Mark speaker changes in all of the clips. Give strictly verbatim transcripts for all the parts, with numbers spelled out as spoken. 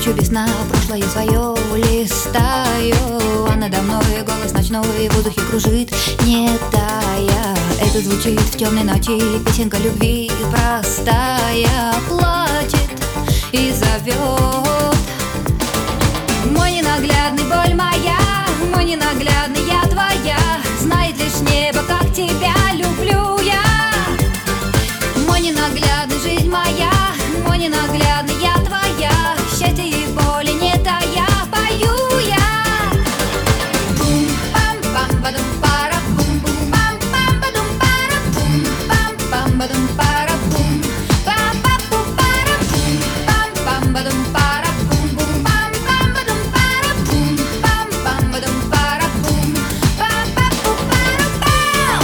Speaker 1: ночью без сна прошлое свое листаю, а надо мной голос ночной в воздухе кружит, не тая. Это звучит в темной ночи, песенка любви простая, плачет и зовет. Мой ненаглядный, боль моя, мой ненаглядный, я твоя, знает лишь небо, как тебя люблю я. Мой ненаглядный, жизнь моя, мой ненаглядный, я твоя, счастье и боли не тая, пою я. Бум-пам-пам-бадум-пара-бум, бум-пам-пам-бадум-пара-бум, пам-пам-бадум-пара-бум, па-па-пу-пара-бум, пам-пам-бадум-пара-бум, бум-пам-пам-бадум-пара-бум, пам-пам-бадум-пара-бум, па-па-пу-пара-пау.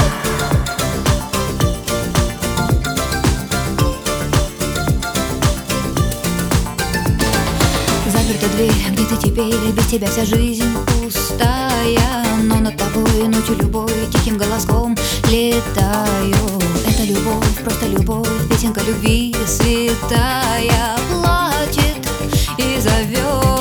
Speaker 1: Заперта дверь, где ты теперь, без тебя вся жизнь пустая, но над тобой ночью любой тихим голоском летаю. Это любовь, просто любовь, песенка любви святая, плачет и зовет.